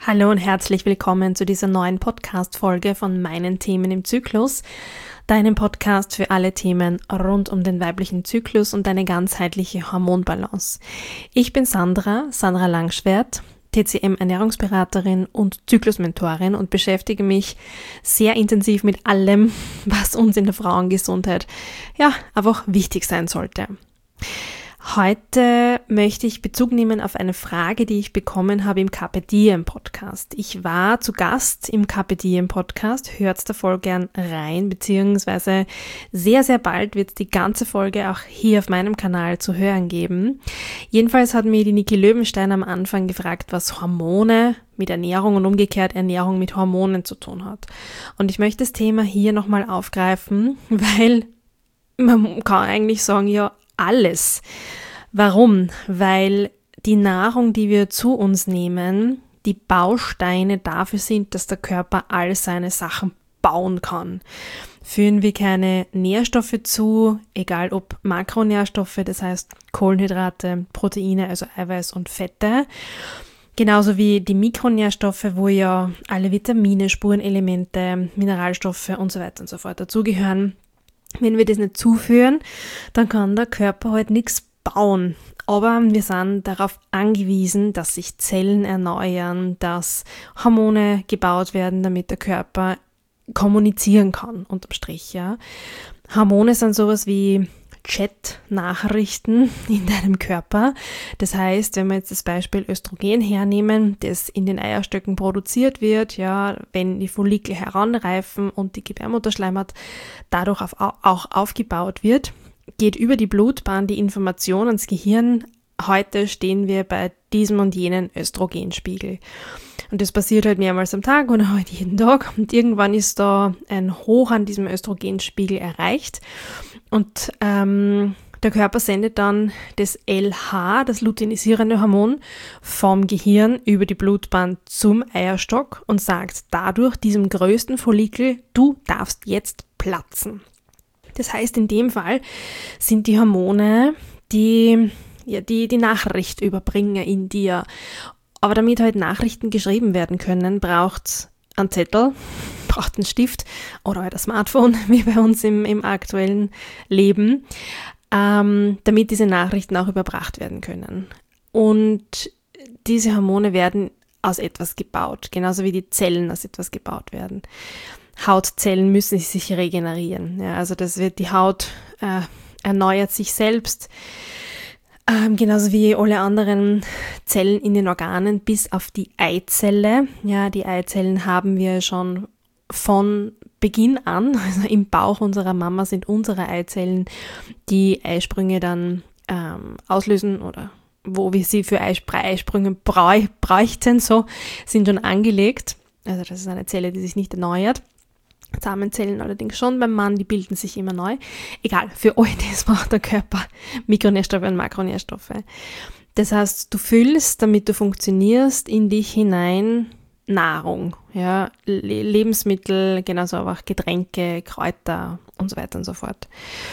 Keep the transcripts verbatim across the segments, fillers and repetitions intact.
Hallo und herzlich willkommen zu dieser neuen Podcast-Folge von meinen Themen im Zyklus, deinem Podcast für alle Themen rund um den weiblichen Zyklus und eine ganzheitliche Hormonbalance. Ich bin Sandra, Sandra Langschwert, T C M-Ernährungsberaterin und Zyklusmentorin und beschäftige mich sehr intensiv mit allem, was uns in der Frauengesundheit ja einfach wichtig sein sollte. Heute möchte ich Bezug nehmen auf eine Frage, die ich bekommen habe im Carpe Diem Podcast. Ich war zu Gast im Carpe Diem Podcast, hört da voll gern rein, beziehungsweise sehr, sehr bald wird es die ganze Folge auch hier auf meinem Kanal zu hören geben. Jedenfalls hat mir die Niki Löwenstein am Anfang gefragt, was Hormone mit Ernährung und umgekehrt Ernährung mit Hormonen zu tun hat. Und ich möchte das Thema hier nochmal aufgreifen, weil man kann eigentlich sagen, ja, alles. Warum? Weil die Nahrung, die wir zu uns nehmen, die Bausteine dafür sind, dass der Körper all seine Sachen bauen kann. Führen wir keine Nährstoffe zu, egal ob Makronährstoffe, das heißt Kohlenhydrate, Proteine, also Eiweiß und Fette, genauso wie die Mikronährstoffe, wo ja alle Vitamine, Spurenelemente, Mineralstoffe und so weiter und so fort dazugehören. Wenn wir das nicht zuführen, dann kann der Körper halt nichts bauen. Aber wir sind darauf angewiesen, dass sich Zellen erneuern, dass Hormone gebaut werden, damit der Körper kommunizieren kann, unterm Strich, ja. Hormone sind sowas wie Chat-Nachrichten in deinem Körper. Das heißt, wenn wir jetzt das Beispiel Östrogen hernehmen, das in den Eierstöcken produziert wird, ja, wenn die Follikel heranreifen und die Gebärmutterschleimhaut dadurch auch aufgebaut wird, geht über die Blutbahn die Information ans Gehirn. Heute stehen wir bei diesem und jenen Östrogenspiegel. Und das passiert halt mehrmals am Tag oder halt jeden Tag. Und irgendwann ist da ein Hoch an diesem Östrogenspiegel erreicht. Und ähm, der Körper sendet dann das L H, das luteinisierende Hormon, vom Gehirn über die Blutbahn zum Eierstock und sagt dadurch diesem größten Follikel, du darfst jetzt platzen. Das heißt, in dem Fall sind die Hormone die, ja, die, die Nachrichtüberbringer in dir. Aber damit halt Nachrichten geschrieben werden können, braucht es einen Zettel, braucht einen Stift oder halt ein Smartphone, wie bei uns im, im aktuellen Leben, ähm, damit diese Nachrichten auch überbracht werden können. Und diese Hormone werden aus etwas gebaut, genauso wie die Zellen aus etwas gebaut werden. Hautzellen müssen sich regenerieren. Ja, also das wird, die Haut äh, erneuert sich selbst, ähm, genauso wie alle anderen Zellen in den Organen, bis auf die Eizelle. Ja, die Eizellen haben wir schon von Beginn an, also im Bauch unserer Mama sind unsere Eizellen, die Eisprünge dann ähm, auslösen oder wo wir sie für Eisprünge bräuchten, so sind schon angelegt. Also das ist eine Zelle, die sich nicht erneuert. Samenzellen allerdings schon beim Mann, die bilden sich immer neu. Egal, für all das braucht der Körper Mikronährstoffe und Makronährstoffe. Das heißt, du füllst, damit du funktionierst, in dich hinein Nahrung, ja, Le- Lebensmittel, genauso aber auch Getränke, Kräuter und so weiter und so fort.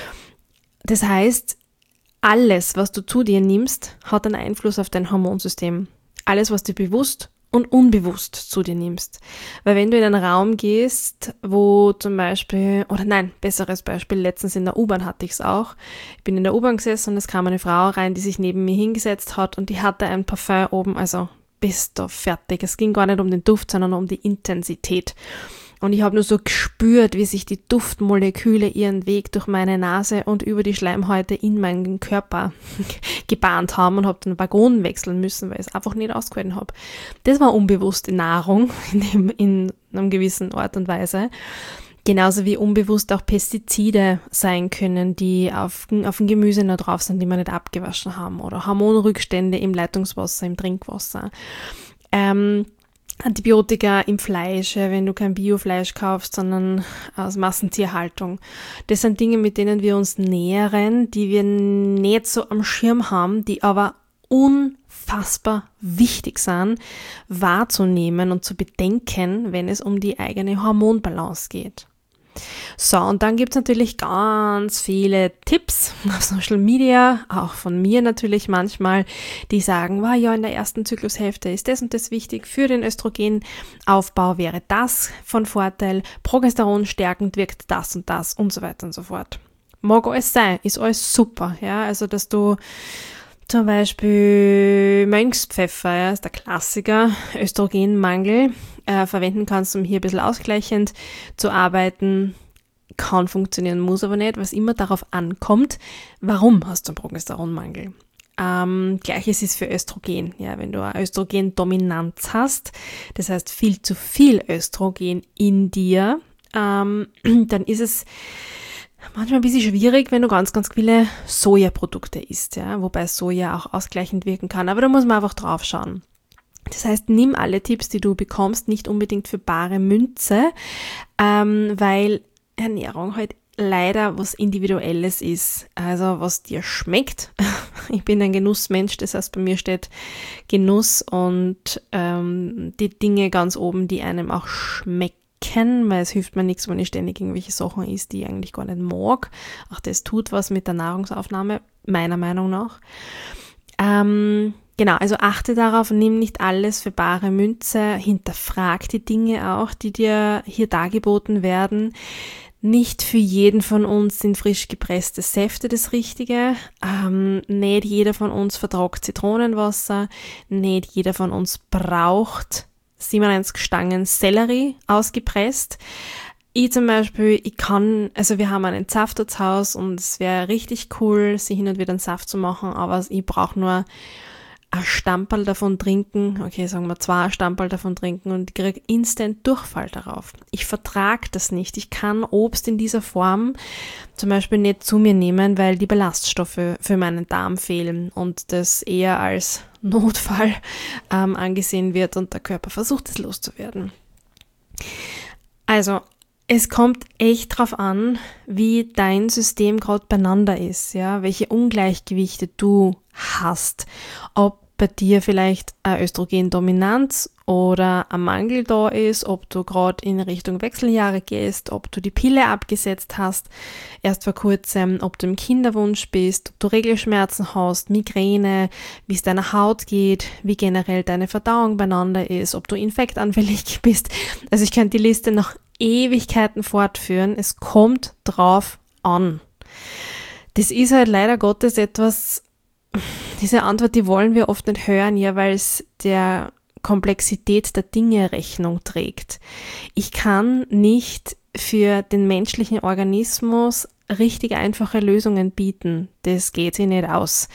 Das heißt, alles, was du zu dir nimmst, hat einen Einfluss auf dein Hormonsystem. Alles, was dir bewusst und unbewusst zu dir nimmst. Weil wenn du in einen Raum gehst, wo zum Beispiel, oder nein, besseres Beispiel, letztens in der U-Bahn hatte ich es auch. Ich bin in der U-Bahn gesessen und es kam eine Frau rein, die sich neben mir hingesetzt hat und die hatte ein Parfum oben, also bist du fertig. Es ging gar nicht um den Duft, sondern um die Intensität. Und ich habe nur so gespürt, wie sich die Duftmoleküle ihren Weg durch meine Nase und über die Schleimhäute in meinen Körper gebahnt haben und habe den Waggon wechseln müssen, weil ich es einfach nicht ausgehalten habe. Das war unbewusste Nahrung in, dem, in einer gewissen Art und Weise. Genauso wie unbewusst auch Pestizide sein können, die auf, auf dem Gemüse noch drauf sind, die wir nicht abgewaschen haben. Oder Hormonrückstände im Leitungswasser, im Trinkwasser. Ähm, Antibiotika im Fleisch, wenn du kein Biofleisch kaufst, sondern aus Massentierhaltung. Das sind Dinge, mit denen wir uns nähren, die wir nicht so am Schirm haben, die aber unfassbar wichtig sind, wahrzunehmen und zu bedenken, wenn es um die eigene Hormonbalance geht. So, und dann gibt's natürlich ganz viele Tipps auf Social Media, auch von mir natürlich manchmal, die sagen, wow, ja, in der ersten Zyklushälfte ist das und das wichtig, für den Östrogenaufbau wäre das von Vorteil, Progesteron stärkend wirkt das und das und so weiter und so fort. Mag alles sein, ist alles super, ja, also dass du zum Beispiel Mönchspfeffer, ja, ist der Klassiker, Östrogenmangel, äh, verwenden kannst, um hier ein bisschen ausgleichend zu arbeiten. Kann funktionieren, muss aber nicht, was immer darauf ankommt, warum hast du einen Progesteronmangel? Ähm, Gleiches ist für Östrogen. Ja, wenn du eine Östrogendominanz hast, das heißt viel zu viel Östrogen in dir, ähm, dann ist es manchmal ein bisschen schwierig, wenn du ganz, ganz viele Sojaprodukte isst, ja, wobei Soja auch ausgleichend wirken kann, aber da muss man einfach drauf schauen. Das heißt, nimm alle Tipps, die du bekommst, nicht unbedingt für bare Münze, ähm, weil Ernährung halt leider was Individuelles ist, also was dir schmeckt. Ich bin ein Genussmensch, das heißt, bei mir steht Genuss und ähm, die Dinge ganz oben, die einem auch schmecken. Weil es hilft mir nichts, wenn ich ständig irgendwelche Sachen isst, die ich eigentlich gar nicht mag. Auch das tut was mit der Nahrungsaufnahme, meiner Meinung nach. Ähm, genau, also achte darauf, nimm nicht alles für bare Münze, hinterfrag die Dinge auch, die dir hier dargeboten werden. Nicht für jeden von uns sind frisch gepresste Säfte das Richtige. Ähm, nicht jeder von uns verträgt Zitronenwasser. Nicht jeder von uns braucht siebenundneunzig Stangen Sellerie ausgepresst. Ich zum Beispiel, ich kann, also wir haben einen Safter zu Hause und es wäre richtig cool, sich hin und wieder einen Saft zu machen, aber ich brauche nur ein Stamperl davon trinken, okay, sagen wir zwei Stamperl davon trinken und ich kriege instant Durchfall darauf. Ich vertrage das nicht. Ich kann Obst in dieser Form zum Beispiel nicht zu mir nehmen, weil die Ballaststoffe für meinen Darm fehlen und das eher als Notfall ähm, angesehen wird und der Körper versucht, es loszuwerden. Also, es kommt echt drauf an, wie dein System gerade beieinander ist, ja, welche Ungleichgewichte du hast, ob bei dir vielleicht eine Östrogendominanz oder ein Mangel da ist, ob du gerade in Richtung Wechseljahre gehst, ob du die Pille abgesetzt hast, erst vor kurzem, ob du im Kinderwunsch bist, ob du Regelschmerzen hast, Migräne, wie es deiner Haut geht, wie generell deine Verdauung beieinander ist, ob du infektanfällig bist. Also ich könnte die Liste noch Ewigkeiten fortführen. Es kommt drauf an. Das ist halt leider Gottes etwas, diese Antwort, die wollen wir oft nicht hören, ja, weil es der Komplexität der Dinge Rechnung trägt. Ich kann nicht für den menschlichen Organismus richtig einfache Lösungen bieten. Das geht sich nicht aus.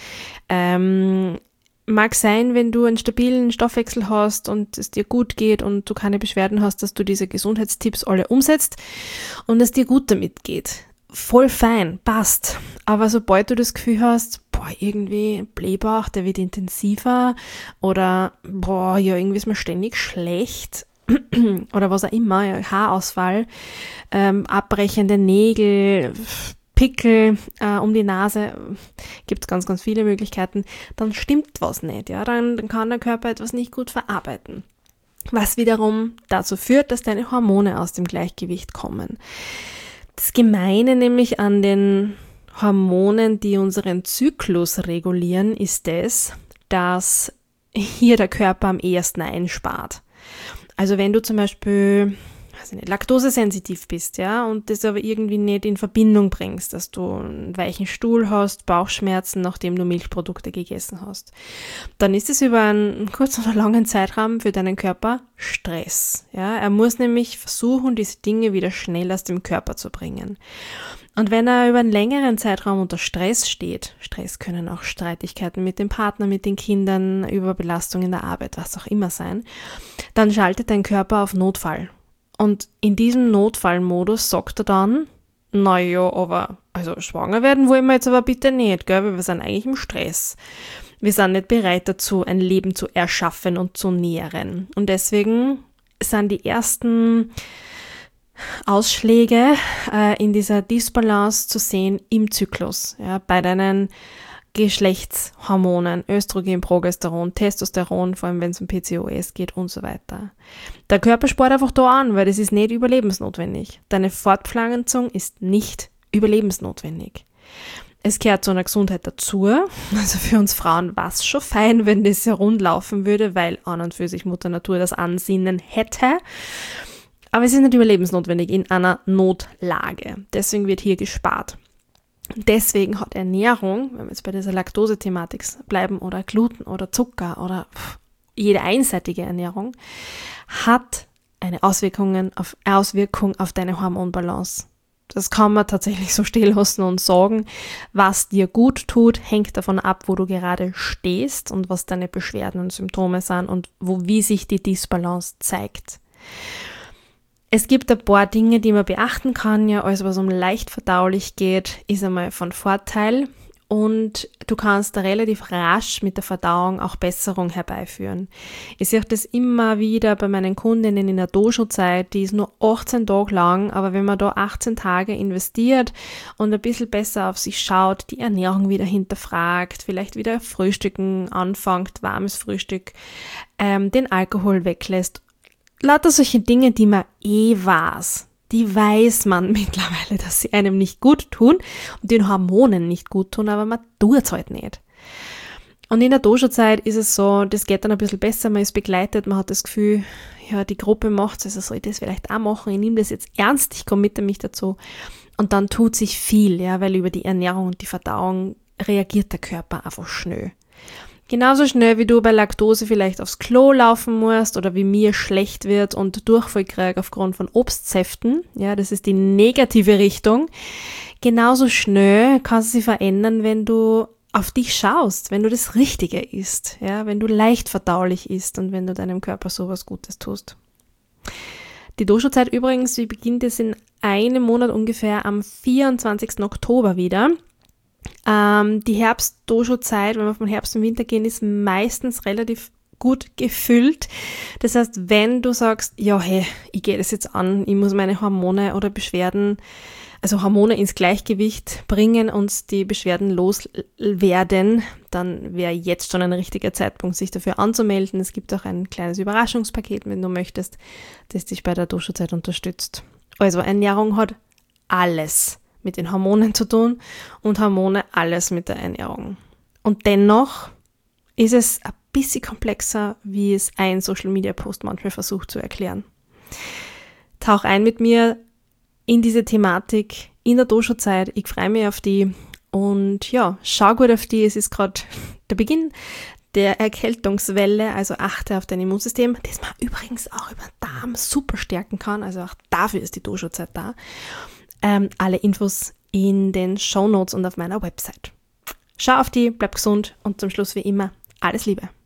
Ähm, mag sein, wenn du einen stabilen Stoffwechsel hast und es dir gut geht und du keine Beschwerden hast, dass du diese Gesundheitstipps alle umsetzt und es dir gut damit geht. Voll fein, passt. Aber sobald du das Gefühl hast, boah, irgendwie Blähbauch, der wird intensiver oder boah, ja, irgendwie ist mir ständig schlecht oder was auch immer, ja, Haarausfall, ähm, abbrechende Nägel, Pickel äh, um die Nase, gibt es ganz, ganz viele Möglichkeiten, dann stimmt was nicht, ja, dann, dann kann der Körper etwas nicht gut verarbeiten. Was wiederum dazu führt, dass deine Hormone aus dem Gleichgewicht kommen. Das Gemeine nämlich an den Hormonen, die unseren Zyklus regulieren, ist es, dass hier der Körper am ehesten einspart. Also wenn du zum Beispiel weiß ich nicht, laktosesensitiv bist, ja, und das aber irgendwie nicht in Verbindung bringst, dass du einen weichen Stuhl hast, Bauchschmerzen, nachdem du Milchprodukte gegessen hast, dann ist es über einen kurzen oder langen Zeitraum für deinen Körper Stress. Ja, er muss nämlich versuchen, diese Dinge wieder schnell aus dem Körper zu bringen. Und wenn er über einen längeren Zeitraum unter Stress steht, Stress können auch Streitigkeiten mit dem Partner, mit den Kindern, Überbelastung in der Arbeit, was auch immer sein, dann schaltet dein Körper auf Notfall. Und in diesem Notfallmodus sagt er dann, naja, aber also schwanger werden wollen wir jetzt aber bitte nicht, gell, weil wir sind eigentlich im Stress. Wir sind nicht bereit dazu, ein Leben zu erschaffen und zu nähren. Und deswegen sind die ersten Ausschläge äh, in dieser Disbalance zu sehen im Zyklus, ja, bei deinen Geschlechtshormonen, Östrogen, Progesteron, Testosteron, vor allem wenn es um P C O S geht und so weiter. Der Körper spart einfach da an, weil das ist nicht überlebensnotwendig. Deine Fortpflanzung ist nicht überlebensnotwendig. Es gehört zu einer Gesundheit dazu, also für uns Frauen war es schon fein, wenn das ja rund laufen würde, weil an und für sich Mutter Natur das Ansinnen hätte. Aber es ist nicht überlebensnotwendig in einer Notlage. Deswegen wird hier gespart. Deswegen hat Ernährung, wenn wir jetzt bei dieser Laktose-Thematik bleiben oder Gluten oder Zucker oder jede einseitige Ernährung, hat eine Auswirkung auf, Auswirkung auf deine Hormonbalance. Das kann man tatsächlich so stehen lassen und sagen, was dir gut tut, hängt davon ab, wo du gerade stehst und was deine Beschwerden und Symptome sind und wo, wie sich die Disbalance zeigt. Es gibt ein paar Dinge, die man beachten kann. Ja, alles, was um leicht verdaulich geht, ist einmal von Vorteil. Und du kannst da relativ rasch mit der Verdauung auch Besserung herbeiführen. Ich sehe das immer wieder bei meinen Kundinnen in der Dojo-Zeit, die ist nur achtzehn Tage lang, aber wenn man da achtzehn Tage investiert und ein bisschen besser auf sich schaut, die Ernährung wieder hinterfragt, vielleicht wieder Frühstücken anfängt, warmes Frühstück, ähm, den Alkohol weglässt, lauter solche Dinge, die man eh weiß. Die weiß man mittlerweile, dass sie einem nicht gut tun und den Hormonen nicht gut tun, aber man tut es halt nicht. Und in der Dojo-Zeit ist es so, das geht dann ein bisschen besser, man ist begleitet, man hat das Gefühl, ja, die Gruppe macht es, also soll ich das vielleicht auch machen, ich nehme das jetzt ernst, ich committe mich dazu. Und dann tut sich viel, ja, weil über die Ernährung und die Verdauung reagiert der Körper einfach schnell. Genauso schnell, wie du bei Laktose vielleicht aufs Klo laufen musst oder wie mir schlecht wird und Durchfall kriege aufgrund von Obstsäften, ja, das ist die negative Richtung. Genauso schnell kann es sich verändern, wenn du auf dich schaust, wenn du das Richtige isst, ja, wenn du leicht verdaulich isst und wenn du deinem Körper sowas Gutes tust. Die Dojo-Zeit übrigens, die beginnt jetzt in einem Monat ungefähr am vierundzwanzigsten Oktober wieder. Ähm, die Herbst-Dojo-Zeit, wenn wir vom Herbst und Winter gehen, ist meistens relativ gut gefüllt. Das heißt, wenn du sagst, ja, hey, ich gehe das jetzt an, ich muss meine Hormone oder Beschwerden, also Hormone ins Gleichgewicht bringen und die Beschwerden loswerden, dann wäre jetzt schon ein richtiger Zeitpunkt, sich dafür anzumelden. Es gibt auch ein kleines Überraschungspaket, wenn du möchtest, das dich bei der Dojo-Zeit unterstützt. Also Ernährung hat alles mit den Hormonen zu tun und Hormone alles mit der Ernährung. Und dennoch ist es ein bisschen komplexer, wie es ein Social-Media-Post manchmal versucht zu erklären. Tauch ein mit mir in diese Thematik in der Dojo-Zeit. Ich freue mich auf die und ja, schau gut auf die. Es ist gerade der Beginn der Erkältungswelle, also achte auf dein Immunsystem, das man übrigens auch über den Darm super stärken kann. Also auch dafür ist die Dojo-Zeit da. Ähm, alle Infos in den Shownotes und auf meiner Website. Schau auf die, bleib gesund und zum Schluss wie immer alles Liebe.